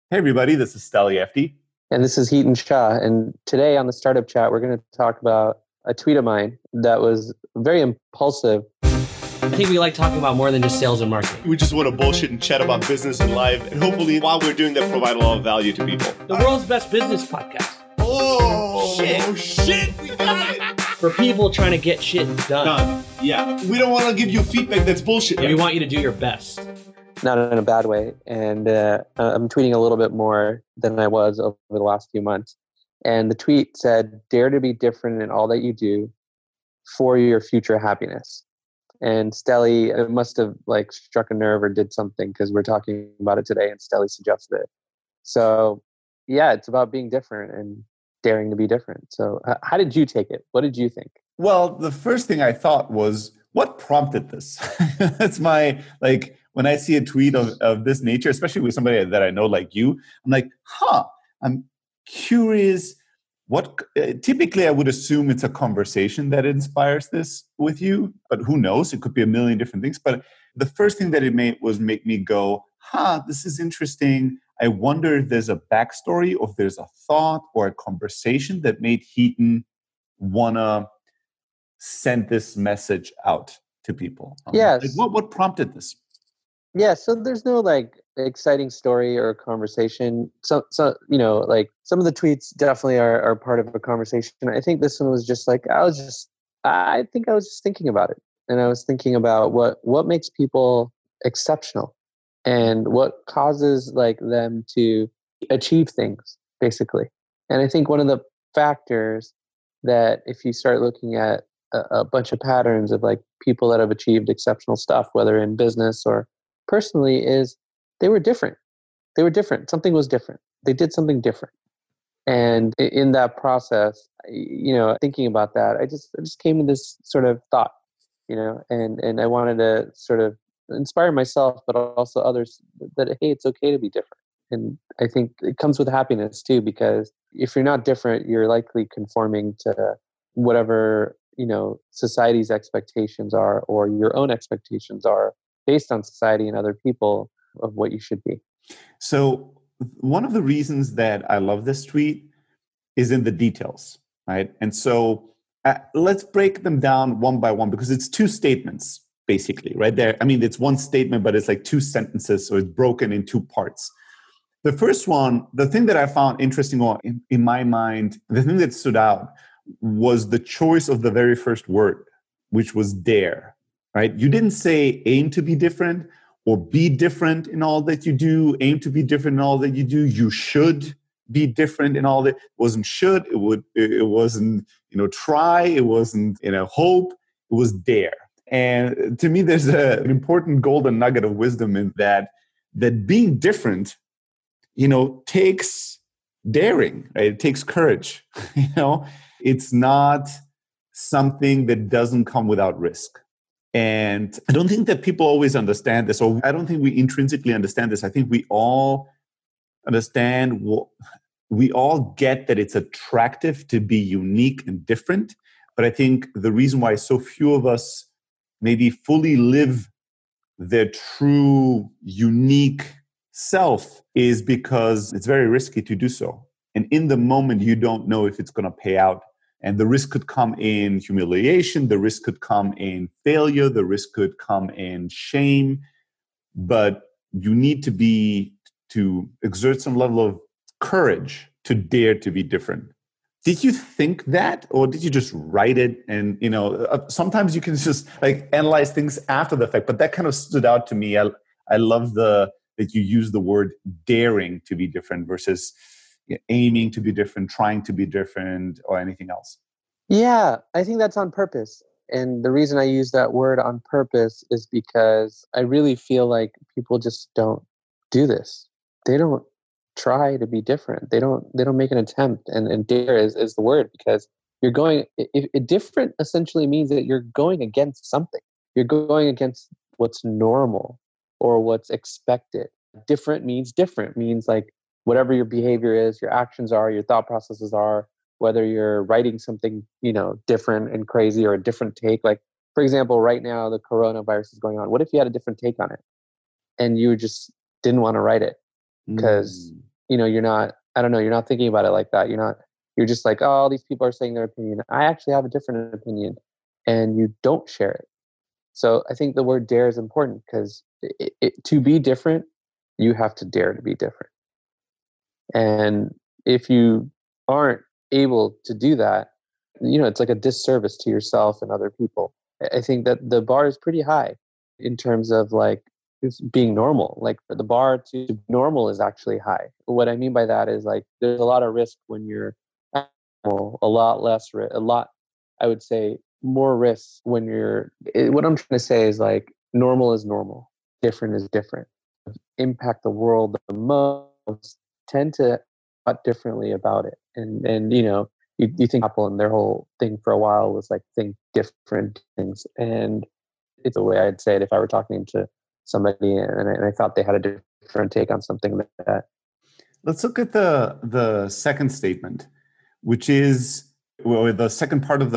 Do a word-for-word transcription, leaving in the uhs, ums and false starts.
Hey, everybody, this is Steli Efti. And this is Heaton Shah. And today on the Startup Chat, we're going to talk about a tweet of mine that was very impulsive. I think we like talking about more than just sales and marketing. We just want to bullshit and chat about business and life. And hopefully, while we're doing that, provide a lot of value to people. The world's best business podcast. Oh, shit. Oh, shit. We got it. For people trying to get shit done. Done. Yeah. We don't want to give you feedback that's bullshit. Yeah, we want you to do your best. Not in a bad way. And uh, I'm tweeting a little bit more than I was over the last few months. And the tweet said, dare to be different in all that you do for your future happiness. And Steli, it must have like struck a nerve or did something because we're talking about it today and Steli suggested it. So yeah, it's about being different and daring to be different. So uh, how did you take it? What did you think? Well, the first thing I thought was, what prompted this? That's my, like, when I see a tweet of, of this nature, especially with somebody that I know like you, I'm like, huh, I'm curious. What uh, typically I would assume it's a conversation that inspires this with you, but who knows? It could be a million different things. But the first thing that it made was make me go, huh, this is interesting. I wonder if there's a backstory, or if there's a thought or a conversation that made Heaton wanna send this message out to people. Um, yes. Like what, what prompted this? Yeah, so there's no like exciting story or conversation. So, so you know, like some of the tweets definitely are, are part of a conversation. I think this one was just like I was just, I think I was just thinking about it, and I was thinking about what what makes people exceptional, and what causes like them to achieve things, basically. And I think one of the factors that if you start looking at a, a bunch of patterns of like people that have achieved exceptional stuff, whether in business or personally, is they were different. They were different. Something was different. They did something different. And in that process, you know, thinking about that, I just I just came to this sort of thought, you know, and, and I wanted to sort of inspire myself, but also others that, hey, it's okay to be different. And I think it comes with happiness too, because if you're not different, you're likely conforming to whatever, you know, society's expectations are, or your own expectations are, based on society and other people of what you should be. So one of the reasons that I love this tweet is in the details, right? And so uh, let's break them down one by one, because it's two statements, basically, right there. I mean, it's one statement, but it's like two sentences, so it's broken in two parts. The first one, the thing that I found interesting in, in my mind, the thing that stood out was the choice of the very first word, which was dare. Right? You didn't say aim to be different or be different in all that you do, aim to be different in all that you do. You should be different in all that. It wasn't should, it would it wasn't, you know, try, it wasn't, you know, hope, it was dare. And to me, there's a, an important golden nugget of wisdom in that, that being different, you know, takes daring, right? It takes courage. You know, it's not something that doesn't come without risk. And I don't think that people always understand this, or I don't think we intrinsically understand this. I think we all understand, we all get that it's attractive to be unique and different. But I think the reason why so few of us maybe fully live their true, unique self is because it's very risky to do so. And in the moment, you don't know if it's going to pay out. And the risk could come in humiliation, the risk could come in failure, the risk could come in shame. But you need to be, to exert some level of courage to dare to be different. Did you think that, or did you just write it? And, you know, uh, sometimes you can just like analyze things after the fact, but that kind of stood out to me. I, I love the, that you use the word daring to be different versus aiming to be different, trying to be different, or anything else. Yeah, I think that's on purpose. And the reason I use that word on purpose is because I really feel like people just don't do this. They don't try to be different. They don't they don't make an attempt. And, and dare is, is the word, because you're going, if, if different essentially means that you're going against something. You're going against what's normal or what's expected. Different means different, means like whatever your behavior is, your actions are, your thought processes are, whether you're writing something, you know, different and crazy or a different take. Like, for example, right now the coronavirus is going on. What if you had a different take on it and you just didn't want to write it because mm. you know, you're not, I don't know, you're not thinking about it like that. You're not, you're just like, oh, all these people are saying their opinion. I actually have a different opinion, and you don't share it. So I think the word dare is important because it, it, to be different, you have to dare to be different. And if you aren't able to do that, you know, it's like a disservice to yourself and other people. I think that the bar is pretty high in terms of like being normal. Like the bar to be normal is actually high. What I mean by that is like there's a lot of risk when you're normal, a lot less risk, a lot, I would say more risk when you're, it, what I'm trying to say is like normal is normal, different is different. Impact the world the most tend to thought differently about it. And, and you know, you, you think Apple and their whole thing for a while was like think different things. And it's the way I'd say it if I were talking to somebody and I, and I thought they had a different take on something like that. Let's look at the the second statement, which is, well, the second part of the